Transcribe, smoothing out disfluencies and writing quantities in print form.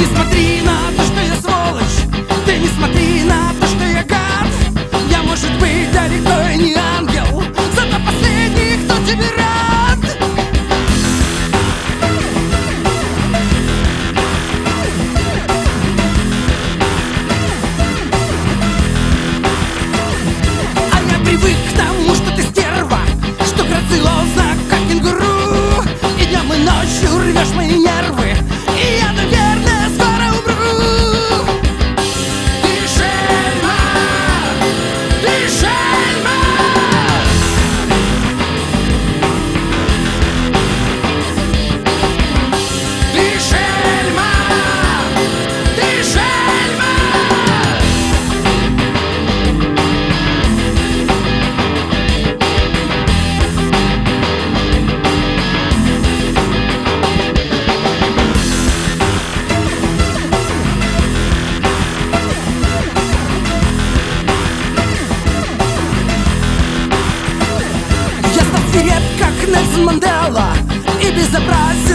Не смотри на то, что я сволочь, ты не смотри на то, что я гад. Я, может быть, далеко и не ангел, зато последний, кто тебе рад. А я привык к тому, что ты стерва, что грациозна, как кенгуру, и днем и ночью рвешь мои нервы, и я, наверное, скоро умру. Ты шельма, ты шельма. Ты шельма, ты шельма. Я стал свиреп, как Нельсон Мандела, и безобразен,